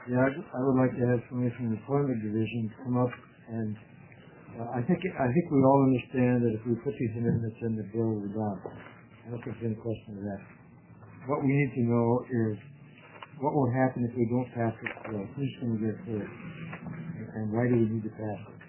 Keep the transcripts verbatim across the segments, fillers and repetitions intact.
Yeah, I, I would like to have somebody from the Employment Division come up and uh, I think I think we all understand that if we put these amendments in the bill, we're done. I don't think there's any question of that. What we need to know is what will happen if we don't pass this bill. Who's going to get hurt? And, and why do we need to pass it?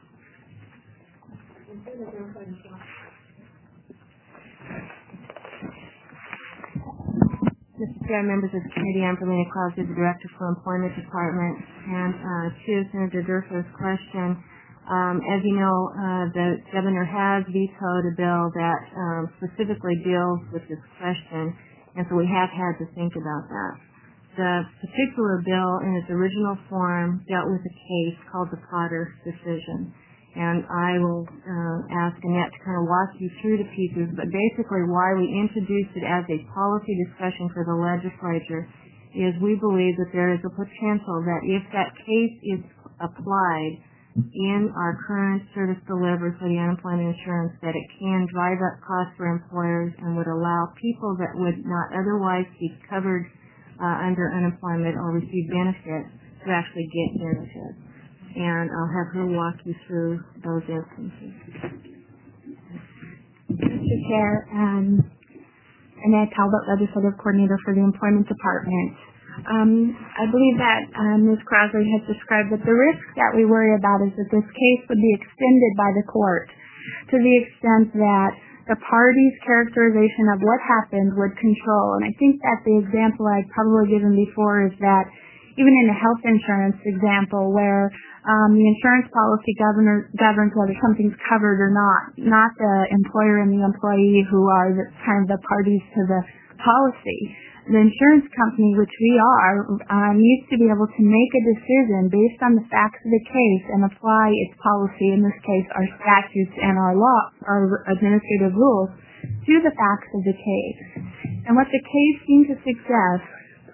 Mister Chair, members of the committee, I'm Verlena Claus, the Director for Employment Department. And uh, to Senator Durford's question, um, as you know, uh, the governor has vetoed a bill that um, specifically deals with this question, and so we have had to think about that. The particular bill in its original form dealt with a case called the Potter decision. And I will uh, ask Annette to kind of walk you through the pieces, but basically why we introduced it as a policy discussion for the legislature is we believe that there is a potential that if that case is applied in our current service delivery for the unemployment insurance, that it can drive up costs for employers and would allow people that would not otherwise be covered uh, under unemployment or receive benefits to actually get benefits. And I'll have her walk you through those instances. Mister Chair, um, Annette Talbot, Legislative Coordinator for the Employment Department. Um, I believe that um, Miz Crossley has described that the risk that we worry about is that this case would be extended by the court to the extent that the party's characterization of what happened would control. And I think that the example I've probably given before is that even in a health insurance example where um, the insurance policy governor, governs whether something's covered or not, not the employer and the employee who are the, kind of the parties to the policy. The insurance company, which we are, uh, needs to be able to make a decision based on the facts of the case and apply its policy, in this case our statutes and our law, our administrative rules, to the facts of the case. And what the case seemed to suggest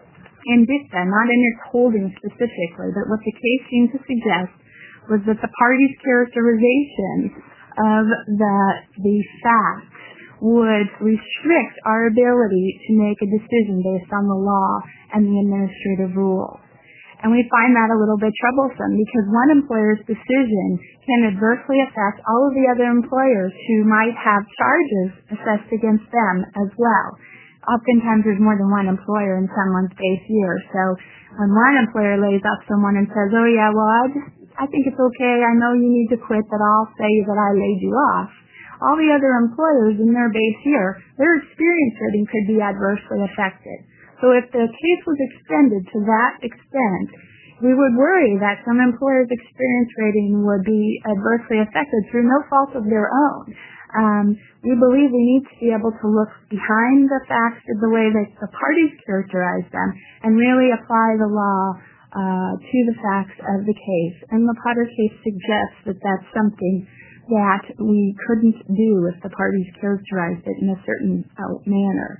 in dicta, not in its holding specifically, but what the case seemed to suggest was that the parties' characterization of the, the facts would restrict our ability to make a decision based on the law and the administrative rules. And we find that a little bit troublesome because one employer's decision can adversely affect all of the other employers who might have charges assessed against them as well. Oftentimes there's more than one employer in someone's base year. So when one employer lays off someone and says, oh yeah, well I just, I think it's okay, I know you need to quit, but I'll say that I laid you off. All the other employers in their base year, their experience rating could be adversely affected. So if the case was extended to that extent, we would worry that some employers' experience rating would be adversely affected through no fault of their own. Um, we believe we need to be able to look behind the facts of the way that the parties characterize them and really apply the law uh, to the facts of the case. And the Potter case suggests that that's something that we couldn't do if the parties characterized it in a certain uh, manner.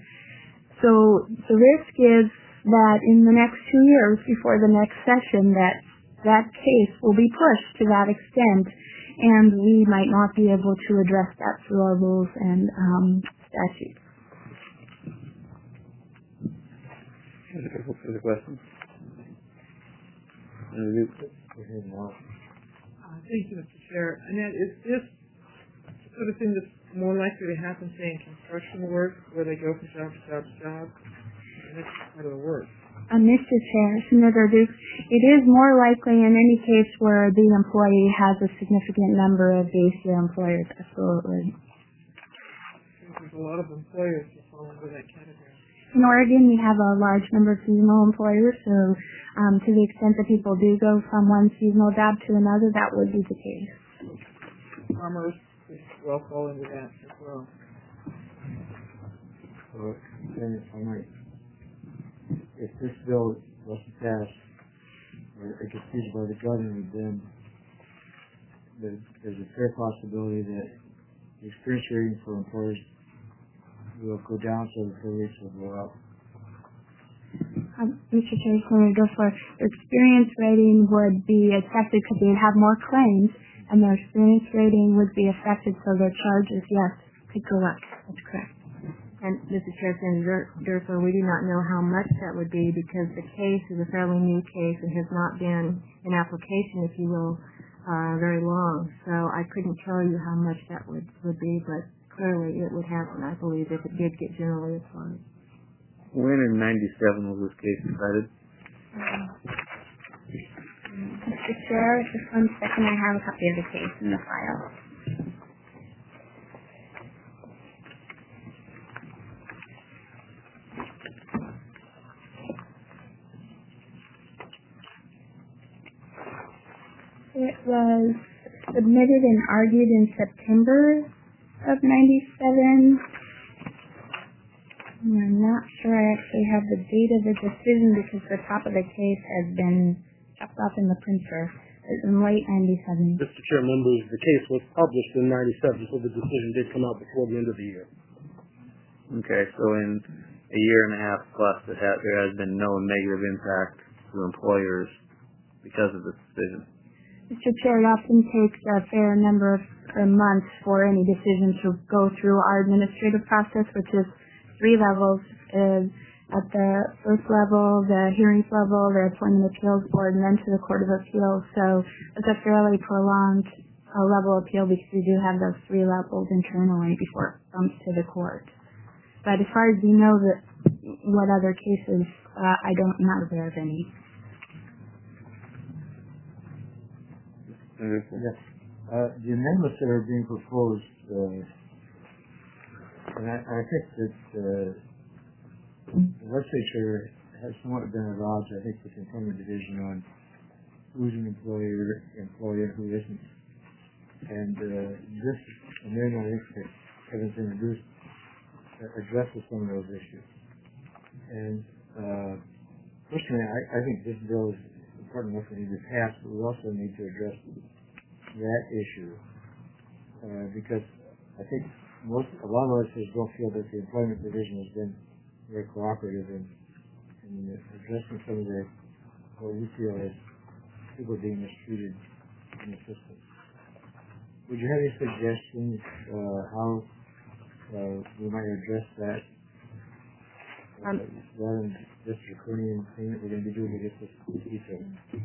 So the risk is that in the next two years before the next session that that case will be pushed to that extent and we might not be able to address that through our rules and um, statutes. Further questions? Thank you, Mister Chair. Annette, is this the sort of thing that's more likely to happen, say, in construction work, where they go from job to job to job? And that's part of the work. Uh, Mister Chair, Senator Duke, it is more likely in any case where the employee has a significant number of base year employers, absolutely. There's a lot of employers that fall into that category. In Oregon, we have a large number of seasonal employers, so um, to the extent that people do go from one seasonal job to another, that would be the case. Farmers well fall into that as well. So, then if I might, if this bill wasn't passed, or it gets passed by the governor, then there's a fair possibility that the experience rating for employers will go down, so the fill rates will go up. Um, Mister Chair, Senator Duffler, their experience rating would be affected because they would have more claims, and their experience rating would be affected, so their charges, yes, could go up. That's correct. And Mister Chair, Senator Durfler, we do not know how much that would be because the case is a fairly new case and has not been in application, if you will, uh, very long. So I couldn't tell you how much that would, would be, but clearly it would happen, I believe, if it did get generally applied. When in ninety-seven was this case decided? Mister Chair, just one second. I have a copy of the case in the file. It was submitted and argued in September of ninety-seven. I'm not sure I actually have the date of the decision because the top of the case has been chopped off in the printer. It was in late ninety-seven. Mister Chair, members, the case was published in ninety-seven, so the decision did come out before the end of the year. Okay, so in a year and a half plus, it ha- there has been no negative impact to employers because of this decision. Mister Chair, it often takes a fair number of uh, months for any decision to go through our administrative process, which is three levels. Uh, at the first level, the hearings level, the Employment Appeals Board, and then to the Court of Appeals. So it's a fairly prolonged uh, level of appeal because we do have those three levels internally before it comes to the court. But as far as you know, that what other cases, uh, I don't, I'm not aware of any. Mm-hmm. Yes. Uh, the amendments that are being proposed, uh, and I, I think that uh, the legislature has somewhat been at odds, I think, with the Employment Division on who's an employer, employer, who isn't. And uh, this amendment, I think, that Kevin's introduced, uh, addresses some of those issues. And uh, personally, I, I think this bill is important enough to need to pass, but we also need to address that issue uh, because I think most, a lot of us don't feel that the Employment Division has been very cooperative in, in addressing some of the, what we feel is people being mistreated in the system. Would you have any suggestions uh, how uh, we might address that? Um, rather than just the recurring thing that we're going to be doing to get this detail.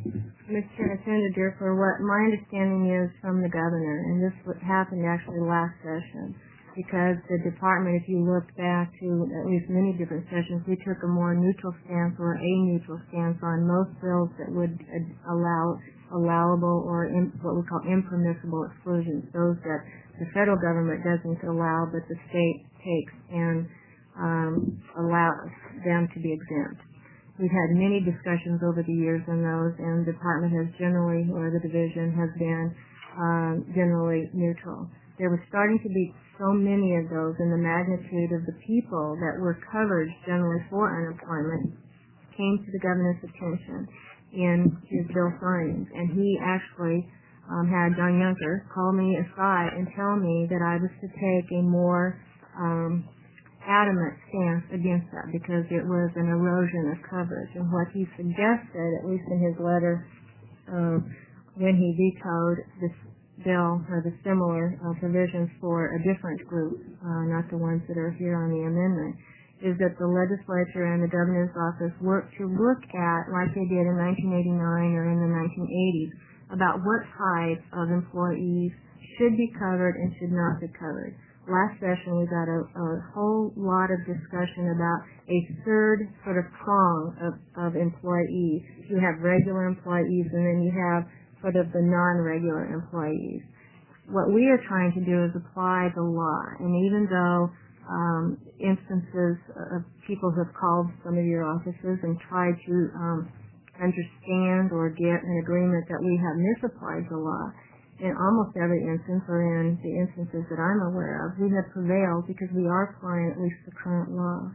Mister Senator Durfler, what my understanding is from the governor, and this what happened actually last session, because the department, if you look back to at least many different sessions, we took a more neutral stance or a neutral stance on most bills that would uh, allow allowable or in, what we call impermissible exclusions, those that the federal government doesn't allow but the state takes and um, allows them to be exempt. We've had many discussions over the years on those, and the department has generally, or the division has been um, generally neutral. There was starting to be so many of those, and the magnitude of the people that were covered generally for unemployment came to the governor's attention in his bill signings. And he actually um, had John Yunker call me aside and tell me that I was to take a more um, adamant stance against that because it was an erosion of coverage. And what he suggested, at least in his letter, um, when he vetoed this bill or the similar uh, provisions for a different group, uh, not the ones that are here on the amendment, is that the legislature and the governor's office work to look at, like they did in nineteen eighty-nine or in the nineteen eighties, about what type of employees should be covered and should not be covered. Last session we got a, a whole lot of discussion about a third sort of prong of, of employees. You have regular employees and then you have sort of the non-regular employees. What we are trying to do is apply the law, and even though um, instances of people have called some of your offices and tried to um, understand or get an agreement that we have misapplied the law, in almost every instance, or in the instances that I'm aware of, we have prevailed because we are applying at least the current law.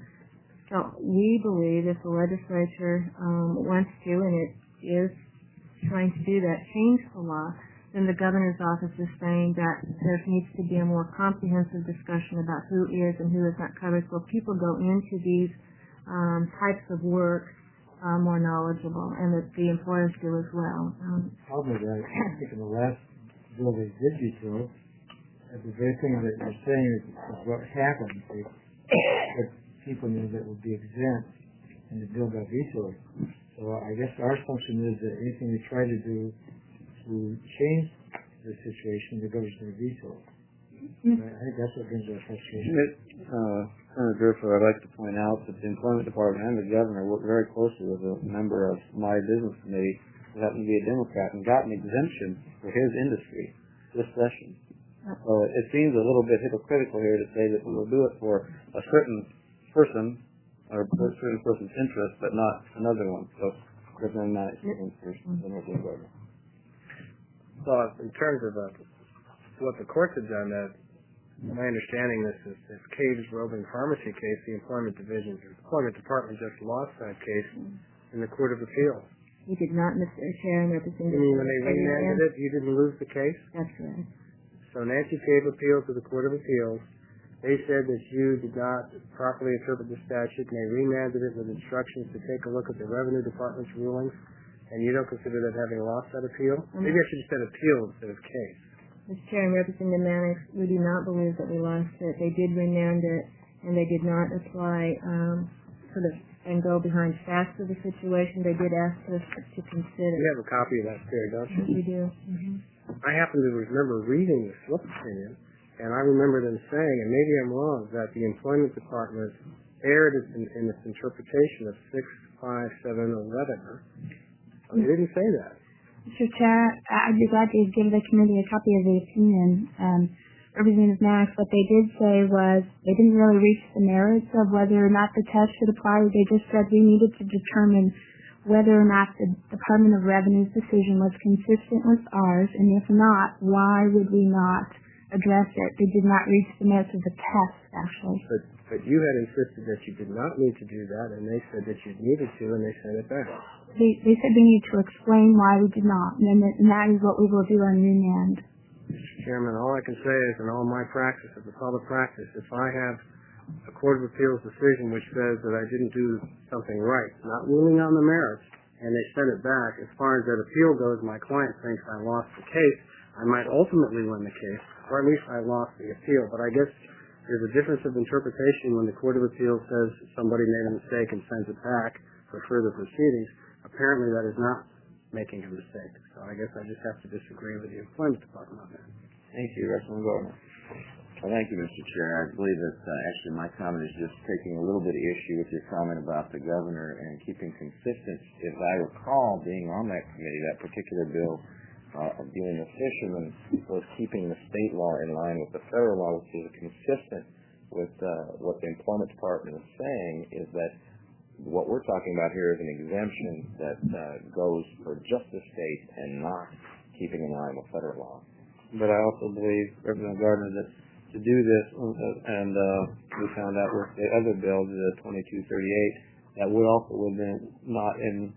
So we believe if the legislature um, wants to, and it is trying to do that, change the law, then the governor's office is saying that there needs to be a more comprehensive discussion about who is and who is not covered, so people go into these um, types of work uh, more knowledgeable, and that the employers do as well. Um, Probably that. I think in the last bill they did veto, the very thing that you're saying is, is what happened. They, people in there that would be exempt, and the bill got vetoed. So I guess our assumption is that anything we try to do to change the situation, the governor's going to veto it. Mm-hmm. I think that's what brings our frustration. Uh, Senator Durford, I'd like to point out that the Employment Department and the governor worked very closely with a member of my business committee who happened to be a Democrat and got an exemption for his industry this session. So it seems a little bit hypocritical here to say that we will do it for a certain person or a certain person's interest, but not another one. So, Representative Maddox, first, then Representative Gardner. So, in terms of uh, what the courts have done, uh, my understanding this is this Caves Roving Pharmacy case, the Employment Division, the Employment Department just lost that case in the Court of Appeals. You did not, Mister Chair and Representative. You mean when they remanded it, you didn't lose the case? That's correct. So Nancy Cave appealed to the Court of Appeals. They said that you did not properly interpret the statute, and they remanded it with instructions to take a look at the Revenue Department's rulings, and you don't consider that having lost that appeal? Mm-hmm. Maybe I should have said appeal instead of case. Mister Chair and Representative Maddox, we do not believe that we lost it. They did remand it, and they did not apply um, sort of and go behind facts of the situation. They did ask us to consider. You have a copy of that there, don't you? We do. Mm-hmm. I happen to remember reading the slip opinion, and I remember them saying, and maybe I'm wrong, that the Employment Department erred in, in its interpretation of six five seven eleven. They didn't say that. Mister Chair, I'd be glad to give the committee a copy of the opinion. Um, Representative Maddox, what they did say was they didn't really reach the merits of whether or not the test should apply. They just said we needed to determine whether or not the Department of Revenue's decision was consistent with ours, and if not, why would we not address it? They did not reach the merits of the test, actually. But, but you had insisted that you did not need to do that, and they said that you needed to, and they sent it back. They, they said we need to explain why we did not, and, and that is what we will do on remand. Mister Chairman, all I can say is in all my practice, as a public practice, if I have a Court of Appeals decision which says that I didn't do something right, not ruling on the merits, and they send it back, as far as that appeal goes, my client thinks I lost the case. I might ultimately win the case, or at least I lost the appeal. But I guess there's a difference of interpretation when the Court of Appeals says somebody made a mistake and sends it back for further proceedings. Apparently that is not making a mistake. So I guess I just have to disagree with the Employment Department on that. Thank you, Representative Gardner. Well, thank you, Mister Chair. I believe that uh, actually my comment is just taking a little bit of issue with your comment about the governor and keeping consistent. If I recall being on that committee, that particular bill uh, of dealing with fishermen was keeping the state law in line with the federal law, which is consistent with uh, what the Employment Department is saying, is that what we're talking about here is an exemption that uh, goes for just the state and not keeping in line with federal law. But I also believe, Representative Gardner, that to do this, uh, and uh, we found out with the other bill, the twenty-two thirty-eight, that would also have been not in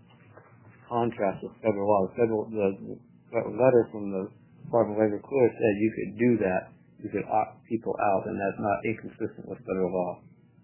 contrast with federal law. The federal, the, the letter from the Department of Labor clearly said you could do that, you could opt people out, and that's not inconsistent with federal law.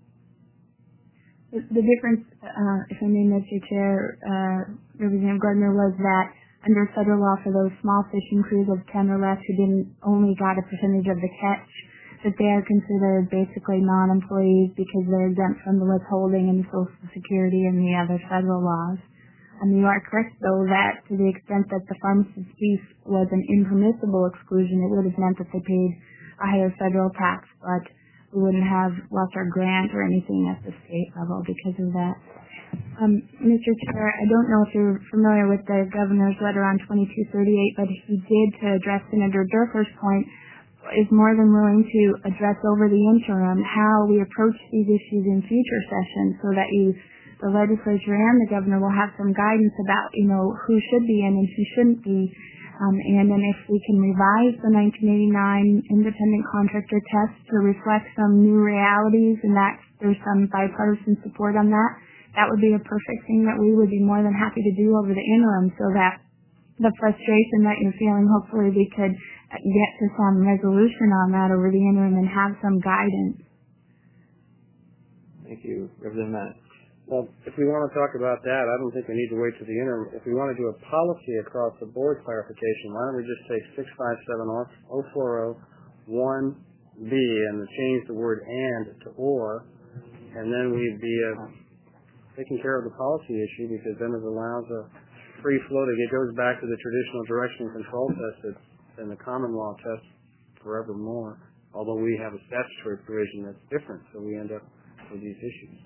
The, the difference, uh, if I may, Mister Chair, uh, Representative Gardner, was that under federal law for those small fishing crews of ten or less who didn't only got a percentage of the catch, that they are considered basically non-employees because they're exempt from the withholding and Social Security and the other federal laws. And you are correct, though, that to the extent that the pharmacist piece was an impermissible exclusion, it would have meant that they paid a higher federal tax, but we wouldn't have lost our grant or anything at the state level because of that. Um, Mister Chair, I don't know if you're familiar with the governor's letter on twenty-two thirty-eight, but he did, to address Senator Durford's point, is more than willing to address over the interim how we approach these issues in future sessions so that you, the legislature and the governor will have some guidance about, you know, who should be in and who shouldn't be. Um, and then if we can revise the nineteen eighty-nine independent contractor test to reflect some new realities and that there's some bipartisan support on that, that would be a perfect thing that we would be more than happy to do over the interim so that the frustration that you're feeling, hopefully we could get to some resolution on that over the interim and have some guidance. Thank you. Representative Matt. Well, if we want to talk about that, I don't think we need to wait to the interim. If we want to do a policy across the board clarification, why don't we just take six five seven oh four oh one B and change the word and to or, and then we'd be uh, taking care of the policy issue, because then it allows a free flow to it goes back to the traditional direction and control test that's been the common law test forevermore, although we have a statutory provision that's different, so we end up with these issues.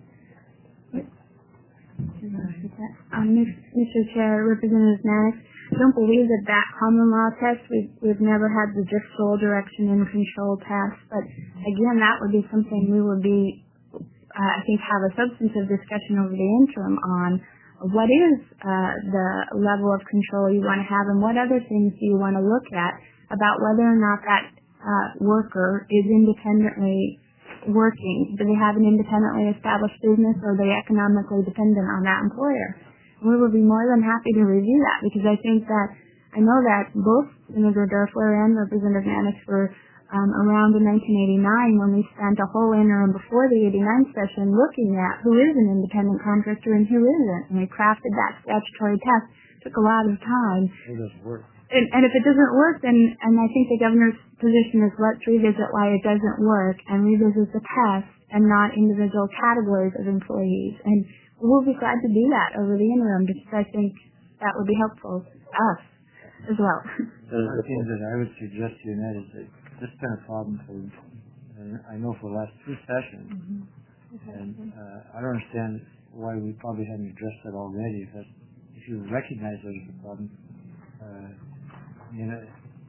Um, Mister Chair, Representative Maddox, I don't believe that that common law test, we've, we've never had the just sole direction and control test, but again, that would be something we would be, uh, I think, have a substantive discussion over the interim on what is uh, the level of control you want to have, and what other things do you want to look at about whether or not that uh, worker is independently working. Do they have an independently established business, or are they economically dependent on that employer? And we would be more than happy to review that, because I think that, I know that both Senator Durfler and Representative Maddox were um, around in nineteen eighty-nine when we spent a whole interim before the eighty-nine session looking at who is an independent contractor and who isn't. And we crafted that statutory test. It took a lot of time. It doesn't work. And, and if it doesn't work, then, and I think the governor's position is let's revisit why it doesn't work and revisit the test and not individual categories of employees. And we'll be glad to do that over the interim, because I think that would be helpful to us as well. The thing that I would suggest to you, Ned, is that this has been a problem for, and I know for the last two sessions, mm-hmm. and uh, I don't understand why we probably haven't addressed that already. If, if you recognize that as a problem, uh, you know,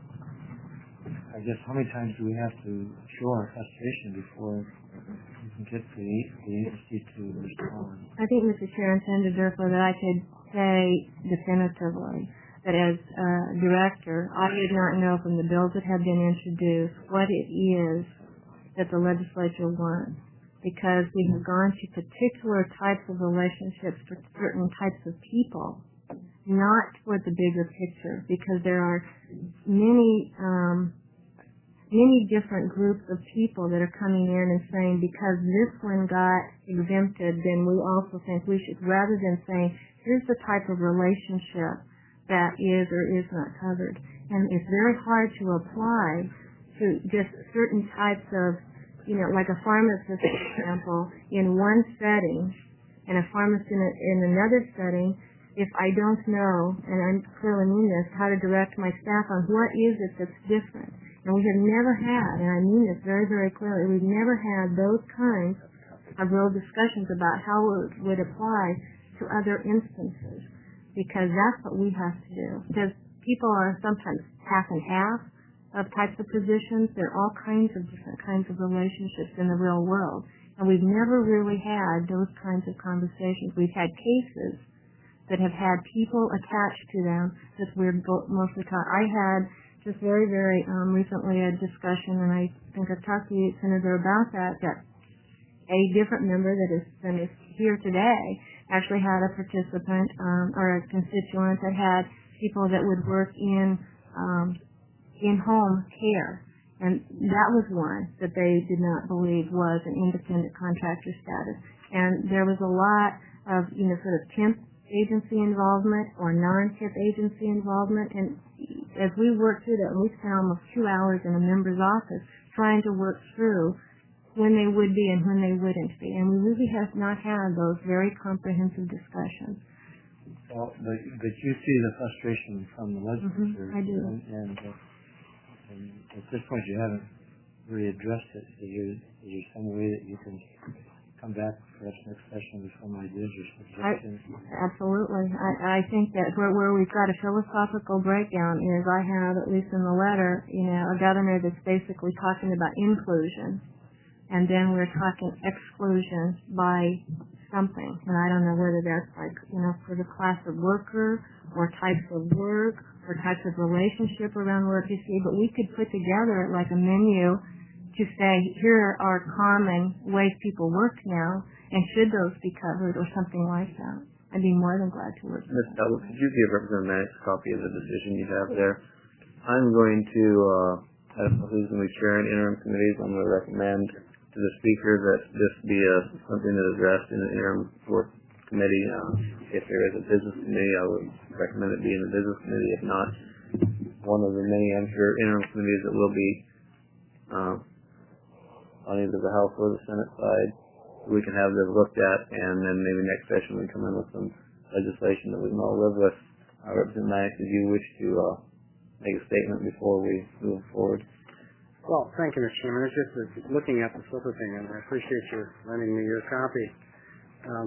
I guess how many times do we have to show our frustration before we can get the, the agency to respond? I think, Mister Chair and Senator Durfler, that I could say definitively that as uh, director, I did not know from the bills that have been introduced what it is that the legislature wants, because we have gone to particular types of relationships for certain types of people, not for the bigger picture, because there are many um, many different groups of people that are coming in and saying, because this one got exempted, then we also think we should, rather than saying, here's the type of relationship that is or is not covered. And it's very hard to apply to just certain types of, you know, like a pharmacist, for example, in one setting, and a pharmacist in, a, in another setting. If I don't know, and I'm clearly mean this, how to direct my staff on what is it that's different. And we have never had, and I mean this very, very clearly, we've never had those kinds of real discussions about how it would apply to other instances, because that's what we have to do. Because people are sometimes half and half of types of positions. There are all kinds of different kinds of relationships in the real world. And we've never really had those kinds of conversations. We've had cases that have had people attached to them that we're mostly taught. I had just very, very um, recently a discussion, and I think I've talked to you, Senator, about that, that a different member that is, that is here today actually had a participant um, or a constituent that had people that would work in um, in-home care. And that was one that they did not believe was an independent contractor status. And there was a lot of, you know, sort of temp agency involvement or non-tip agency involvement. And as we worked through that, we spent almost two hours in a member's office trying to work through when they would be and when they wouldn't be. And we really have not had those very comprehensive discussions. Well, but, but you see the frustration from the legislature. Mm-hmm, I do. And, and, uh, and at this point you haven't really addressed it. Is there, is there some way that you can come back perhaps next session with some ideas or suggestions? I, absolutely. I, I think that where, where we've got a philosophical breakdown is I have, at least in the letter, you know, a governor that's basically talking about inclusion, and then we're talking exclusion by something. And I don't know whether that's like, you know, for the class of worker or types of work or types of relationship around work, you see, but we could put together like a menu to say, here are common ways people work now, and should those be covered, or something like that. I'd be more than glad to work with Miz that. Bell, could you give Representative Maddox a copy of the decision you have there? I'm going to, uh, I don't know who's going to be chairing interim committees. I'm going to recommend to the Speaker that this be a, something that is addressed in the interim work committee. Uh, if there is a business committee, I would recommend it be in the business committee. If not, one of the many, I'm sure, interim committees that will be uh, on either the House or the Senate side. we can have this looked at, and then maybe next session we come in with some legislation that we can all live with. Uh, Representative Maddox, if you wish to uh, make a statement before we move forward. Well, thank you, Mister Chairman. It's just that looking at the flip opinion, I appreciate you lending me your copy. Um,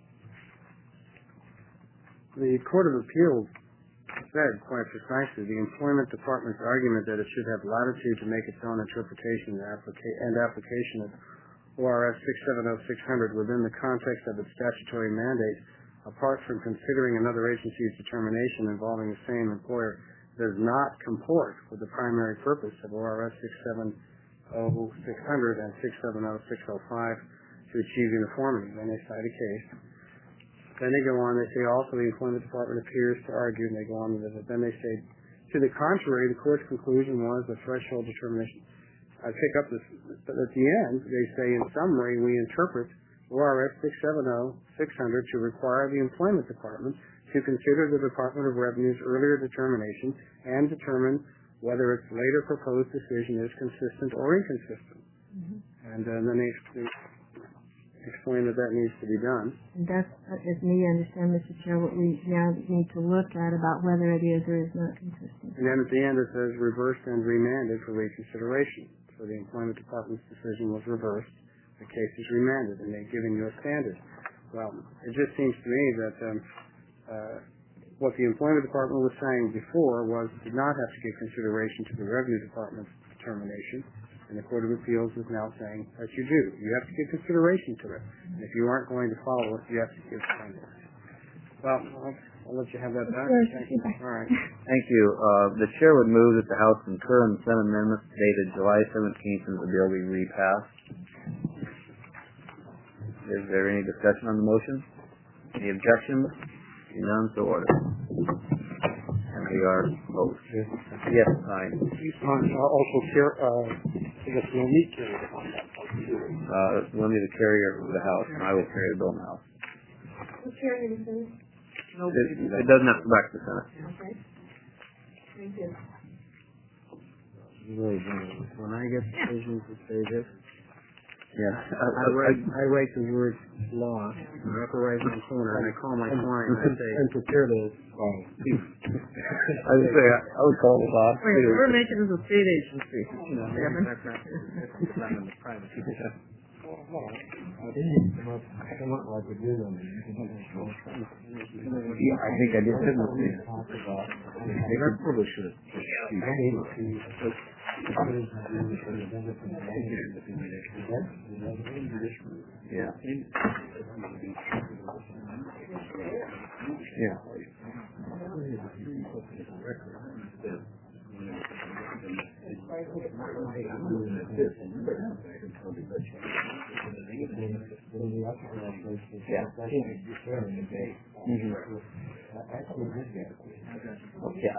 the Court of Appeals said quite precisely the Employment Department's argument that it should have latitude to make its own interpretation and, applica- and application of O R S six seven zero dash six hundred within the context of its statutory mandate, apart from considering another agency's determination involving the same employer, does not comport with the primary purpose of O R S six seven zero dash six hundred and six seven zero dash six zero five to achieve uniformity. Then they cite a case. Then they go on, they say also the Employment Department appears to argue, and they go on with it. Then they say, to the contrary, the court's conclusion was the threshold determination. I pick up this, but at the end, they say, in summary, we interpret O R S six seven zero dash six hundred to require the Employment Department to consider the Department of Revenue's earlier determination and determine whether its later proposed decision is consistent or inconsistent. Mm-hmm. And uh, then they, they explain that that needs to be done. And that's, as me understand, Mister Chair, what we now need to look at about whether it is or is not consistent. And then at the end it says reversed and remanded for reconsideration. So the Employment Department's decision was reversed. The case is remanded, and they've given you a standard. Well, it just seems to me that um, uh, what the Employment Department was saying before was did not have to give consideration to the Revenue Department's determination, and the Court of Appeals is now saying that you do. You have to give consideration to it. And if you aren't going to follow it, you have to give standard. Well, I'll, I'll let you have that back. Thank you. All right. Thank you. Uh, the Chair would move that the House concur in the Senate amendments dated July seventeenth and the bill be repassed. Is there any discussion on the motion? Any objections? None, so ordered. And we are opposed. Yes, fine. Also, uh, I guess we'll meet carrier on that. Uh, we'll need a carrier for the House, and I will carry the bill in the House. Who's carrying the Senate? It, it doesn't have to go back to the Senate. Okay. Thank you. When I get decisions to say this, yeah, I, I, write, I write the word law in the upper right hand corner, and I call my client and I say, And prepare to, uh, I would say I, I would call it law. Wait, we're making this a state agency. no, Devin? that's not, that's not in the private. Well, no, I didn't come up, come up like we did on the. Yeah, I think I did. Talk about, they probably should have. Yeah. Yeah. Yeah. Mm-hmm. Yeah.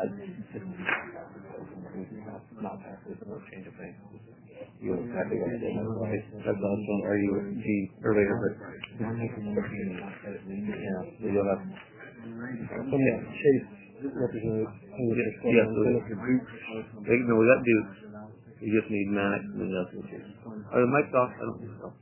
Not this will change a thing. You exactly what I did. That's also an R U G earlier, but yeah, you'll have. Yeah, Chase represented. Yes, we, no, we got Dukes. We just need Mannix and the Nelson. Are the mics off? I don't think so.